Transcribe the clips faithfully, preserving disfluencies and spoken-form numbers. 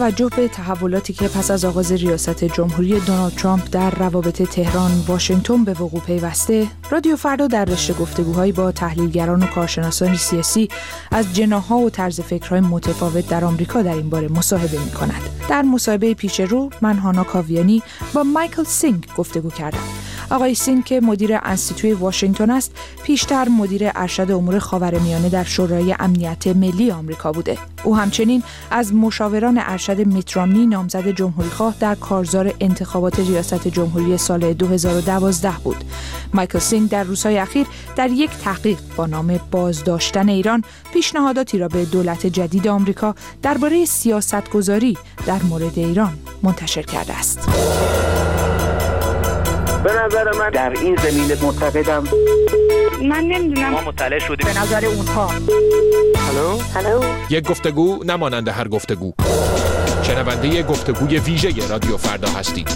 توجه به تحولاتی که پس از آغاز ریاست جمهوری دونالد ترامپ در روابط تهران واشنگتن به وقوع پیوسته، رادیو فردا در رشته گفتگوهایی با تحلیلگران و کارشناسان سیاسی از جناح‌ها و طرز فکرهای متفاوت در آمریکا در این باره مصاحبه می‌کند. در مصاحبه پیش رو من هانا کاویانی با مایکل سینگ گفتگو کردم. آقای سینگ که مدیر انستیتوی واشنگتن است، پیشتر مدیر ارشد امور خاورمیانه در شورای امنیت ملی آمریکا بوده. او همچنین از مشاوران ارشد میت رامنی نامزد جمهوریخواه در کارزار انتخابات ریاست جمهوری سال دو هزار و دوازده بود. مایکل سینگ در روزهای اخیر در یک تحقیق با نام بازداشتن ایران پیشنهاداتی را به دولت جدید آمریکا درباره سیاستگذاری در مورد ایران منتشر کرده است. به نظر من در این زمینه معتقدم من نمیدونم ما مطلع شدیم به نظر اونها. هلو هلو یک گفتگو نمانند هر گفتگو. شنونده گفتگوی ویژه رادیو فردا هستید.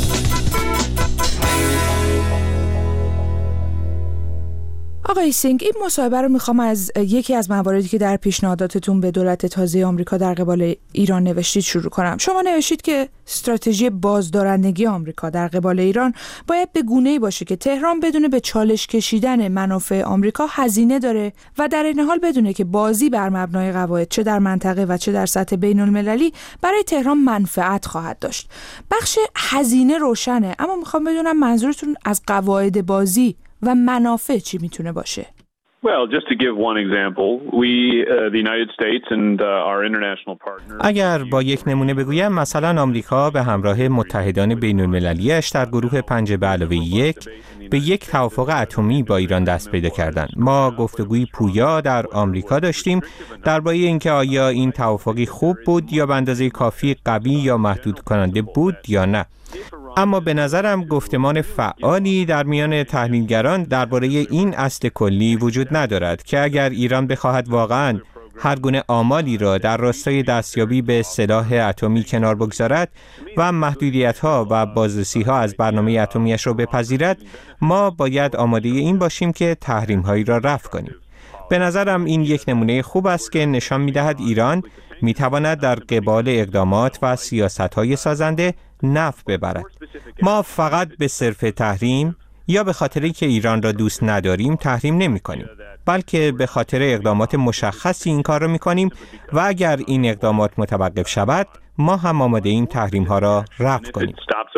آقای سینگ، این مصاحبه رو میخوام از یکی از مواردی که در پیشنهاداتتون به دولت تازه آمریکا در قبال ایران نوشتید شروع کنم. شما نوشتید که استراتژی بازدارندگی آمریکا در قبال ایران باید به گونه‌ای باشه که تهران بدونه به چالش کشیدن منافع آمریکا هزینه داره و در این حال بدونه که بازی بر مبنای قواعد چه در منطقه و چه در سطح بین‌المللی برای تهران منفعت خواهد داشت. بخش هزینه روشنه، اما میخوام بدونم منظورتون از قواعد بازی و منافع چی میتونه باشه؟ Well, just to give one example, we, uh, the United States and uh, our international partners. اگر با یک نمونه بگویم، مثلا آمریکا به همراه متحدان بین‌المللی‌اش در گروه پنج به علاوه یک به یک توافق اتمی با ایران دست پیدا کردند. ما گفتگوی پویا در آمریکا داشتیم درباره اینکه آیا این توافقی خوب بود یا به اندازه کافی قوی یا محدود کننده بود یا نه. اما به نظرم گفتمان فعالی در میان تحلیلگران درباره این اصل کلی وجود ندارد که اگر ایران بخواهد واقعاً هر گونه آمالی را در راستای دستیابی به سلاح اتمی کنار بگذارد و محدودیت‌ها و بازرسی‌ها از برنامه اتمیش را بپذیرد، ما باید آماده این باشیم که تحریم‌هایی را رفع کنیم. به نظرم این یک نمونه خوب است که نشان می‌دهد ایران می‌تواند در قبال اقدامات و سیاست‌های سازنده نفع ببرد. ما فقط به صرف تحریم یا به خاطری که ایران را دوست نداریم تحریم نمی کنیم، بلکه به خاطر اقدامات مشخصی این کار را می کنیم و اگر این اقدامات متوقف شود ما هم آماده این تحریم ها را رفع کنیم.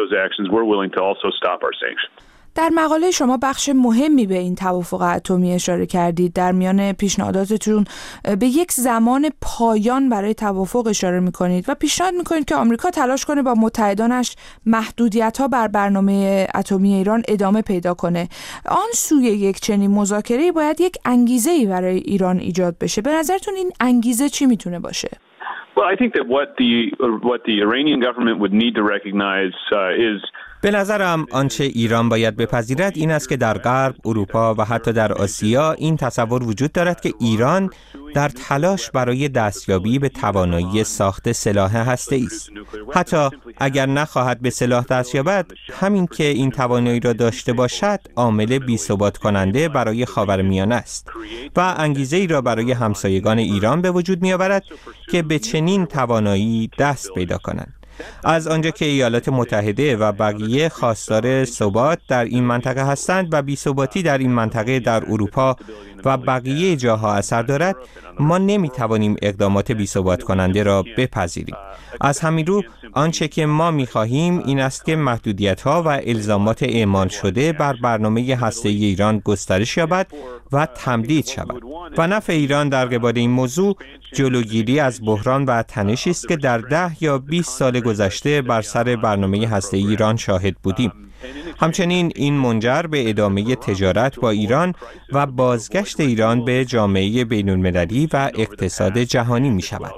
در مقاله شما بخش مهمی به این توافق اتمی اشاره کردید. در میان پیشنهاداتتون به یک زمان پایان برای توافق اشاره می‌کنید و پیشنهاد می‌کنید که آمریکا تلاش کنه با متحدانش محدودیت‌ها بر برنامه اتمی ایران ادامه پیدا کنه. آن سوی یک چنین مذاکره‌ای باید یک انگیزه‌ای برای ایران ایجاد بشه. به نظرتون این انگیزه چی میتونه باشه؟ Well, I think that what the what the Iranian government would need to recognize uh, is به نظرم آنچه ایران باید بپذیرد این است که در غرب، اروپا و حتی در آسیا این تصور وجود دارد که ایران در تلاش برای دستیابی به توانایی ساخت سلاح هسته‌ای است. حتی اگر نخواهد به سلاح دست یابد، همین که این توانایی را داشته باشد عامل بی‌ثبات کننده برای خاورمیانه است و انگیزه‌ای را برای همسایگان ایران به وجود می‌آورد که به چنین توانایی دست پیدا کنند. از آنجا که ایالات متحده و بقیه خواستار ثبات در این منطقه هستند و بی‌ثباتی در این منطقه در اروپا و بقیه جاها اثر دارد، ما نمی‌توانیم اقدامات بی‌ثبات کننده را بپذیریم. از همین رو آنچه که ما می‌خواهیم این است که محدودیت‌ها و الزامات اعمال شده بر برنامه هسته‌ای ایران گسترش یابد و تمدید شود و نفع ایران در قبال این موضوع جلوگیری از بحران و تنشی است که در ده یا بیست سال گذشته بر سر برنامه هسته‌ای ایران شاهد بودیم. همچنین این منجر به ادامه تجارت با ایران و بازگشت ایران به جامعه بین‌المللی و اقتصاد جهانی می شود.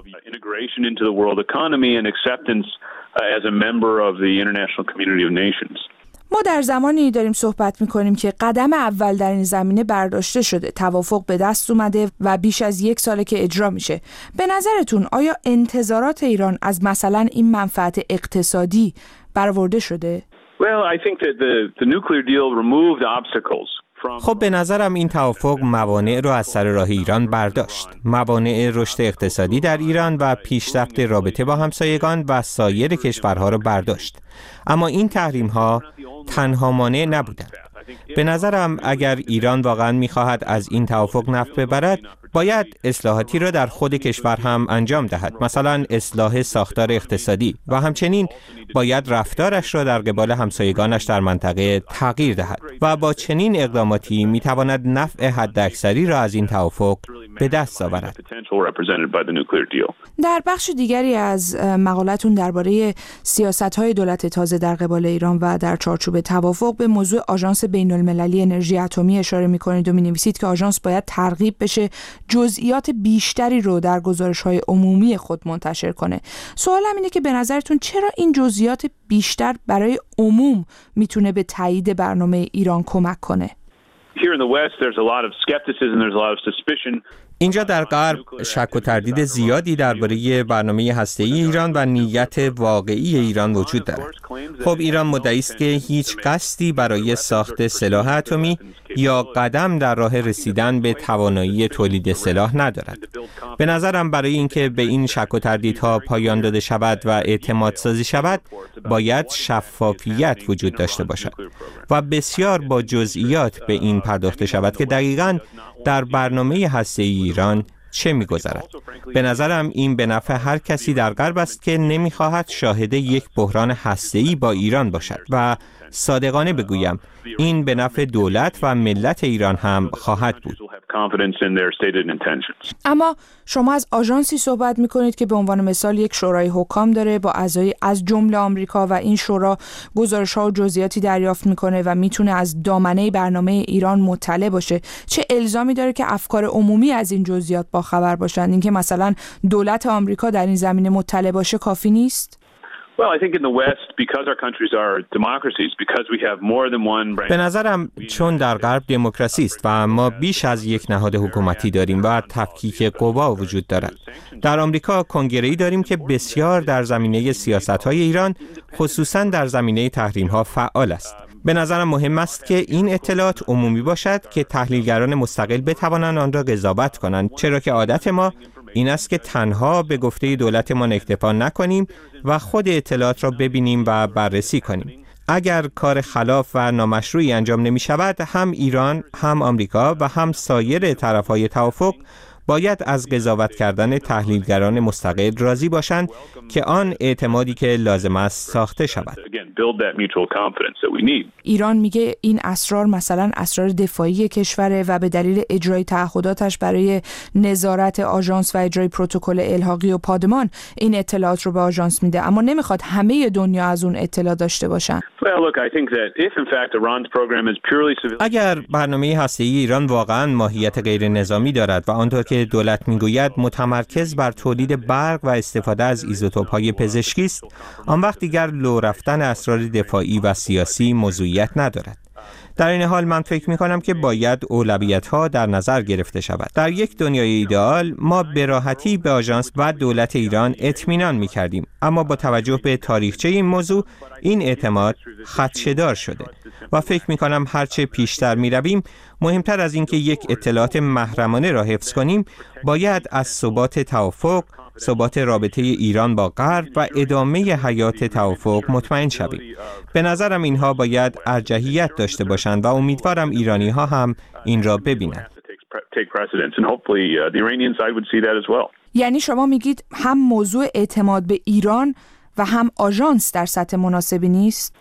ما در زمانی داریم صحبت می‌کنیم که قدم اول در این زمینه برداشته شده، توافق به دست اومده و بیش از یک ساله که اجرا میشه. به نظرتون آیا انتظارات ایران از مثلا این منفعت اقتصادی برآورده شده؟ Well, I think that the the nuclear deal removed obstacles خب به نظرم این توافق موانع رو از سر راه ایران برداشت. موانع رشد اقتصادی در ایران و پیشرفت رابطه با همسایگان و سایر کشورها رو برداشت. اما این تحریم‌ها تنها مانع نبودند. به نظرم اگر ایران واقعا می‌خواهد از این توافق نفع ببرد، باید اصلاحاتی را در خود کشور هم انجام دهد، مثلا اصلاح ساختار اقتصادی، و همچنین باید رفتارش را در قبال همسایگانش در منطقه تغییر دهد و با چنین اقداماتی می‌تواند نفع حداکثری را از این توافق به دست آورد. در بخش دیگری از مقالتون درباره سیاست‌های دولت تازه در قبال ایران و در چارچوب توافق به موضوع آژانس بین‌المللی انرژی اتمی اشاره می‌کنید و می‌نویسید که آژانس باید ترغیب بشه جزئیات بیشتری رو در گزارش‌های عمومی خود منتشر کنه. سوالم اینه که به نظرتون چرا این جزئیات بیشتر برای عموم میتونه به تایید برنامه ایران کمک کنه؟ اینجا در غرب شک و تردید زیادی درباره برنامه هسته‌ای ایران و نیت واقعی ایران وجود دارد. خب ایران مدعی است که هیچ قصدی برای ساخت سلاح اتمی یا قدم در راه رسیدن به توانایی تولید سلاح ندارد. به نظرم برای اینکه به این شک و تردیدها پایان داده شود و اعتماد سازی شود، باید شفافیت وجود داشته باشد و بسیار با جزئیات به این پرداخته شود که دقیقاً در برنامه هسته‌ای ایران چه می‌گذرد. به نظرم این به نفع هر کسی در غرب است که نمی‌خواهد شاهد یک بحران هسته‌ای با ایران باشد و صادقانه بگویم این به نفع دولت و ملت ایران هم خواهد بود. اما شما از آژانسی صحبت می‌کنید که به عنوان مثال یک شورای حکام داره با اعضای از جمله آمریکا و این شورا گزارش‌ها و جزئیاتی دریافت می‌کنه و می‌تونه از دامنه برنامه ایران مطلع باشه. چه الزامی داره که افکار عمومی از این جزئیات باخبر باشن؟ اینکه مثلا دولت آمریکا در این زمینه مطلع باشه کافی نیست؟ به نظرم چون در غرب دموکراسی است و ما بیش از یک نهاد حکومتی داریم و تفکیک قوا وجود دارد. در آمریکا کنگره‌ای داریم که بسیار در زمینه سیاست‌های ایران، خصوصاً در زمینه تحریم‌ها فعال است. به نظرم مهم است که این اطلاعات عمومی باشد که تحلیلگران مستقل بتوانند آن را قضاوت کنند، چرا که عادت ما این است که تنها به گفته دولتمان اکتفا نکنیم و خود اطلاعات را ببینیم و بررسی کنیم. اگر کار خلاف و نامشروعی انجام نمی شود، هم ایران، هم آمریکا و هم سایر طرفهای توافق باید از قضاوت کردن تحلیلگران مستقل راضی باشند که آن اعتمادی که لازم است ساخته شود. ایران میگه این اسرار مثلا اسرار دفاعی کشوره و به دلیل اجرای تعهداتش برای نظارت آژانس و اجرای پروتکل الحاقی و پادمان این اطلاعات رو به آژانس میده، اما نمیخواد همه دنیا از اون اطلاع داشته باشن. اگر برنامه هسته‌ای ایران واقعا ماهیت غیر نظامی دارد و آنطور که دولت میگوید متمرکز بر تولید برق و استفاده از ایزوتوپ‌های پزشکی است، آن وقت دیگر لو رفتن اسرار دفاعی و سیاسی موضوعیت ندارد. در این حال من فکر می‌کنم که باید اولویت‌ها در نظر گرفته شود. در یک دنیای ایدئال ما به راحتی به آژانس و دولت ایران اطمینان می‌کردیم، اما با توجه به تاریخچه این موضوع این اعتماد خدشه‌دار شده و فکر می‌کنم هرچه پیشتر می‌رویم مهمتر از اینکه یک اطلاعات محرمانه را حفظ کنیم، باید از ثبات توافق، ثبات رابطه ایران با غرب و ادامه حیات توافق مطمئن شویم. به نظرم اینها باید ارجحیت داشته باشند و امیدوارم ایرانی ها هم این را ببینند. یعنی شما میگید هم موضوع اعتماد به ایران و هم آژانس در سطح مناسبی نیست؟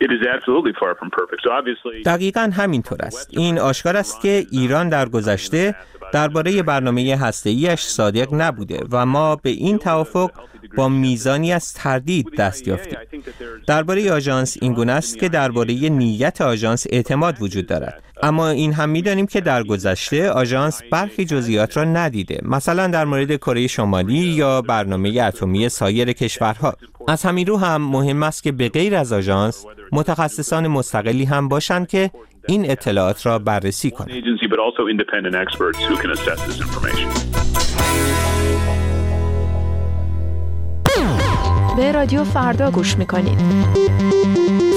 دقیقاً همینطور است. این آشکار است که ایران در گذشته درباره برنامه هسته‌ایش صادق نبوده و ما به این توافق با میزانی از تردید دست یافتیم. درباره آژانس این گونه است که درباره نیت آژانس اعتماد وجود دارد، اما این هم می‌دانیم که در گذشته آژانس برخی جزئیات را ندیده، مثلا در مورد کره شمالی یا برنامه اتمی سایر کشورها. از همین رو هم مهم است که به غیر از آژانس متخصصان مستقلی هم باشند که این اطلاعات را بررسی کنند. به رادیو فردا گوش می‌کنید.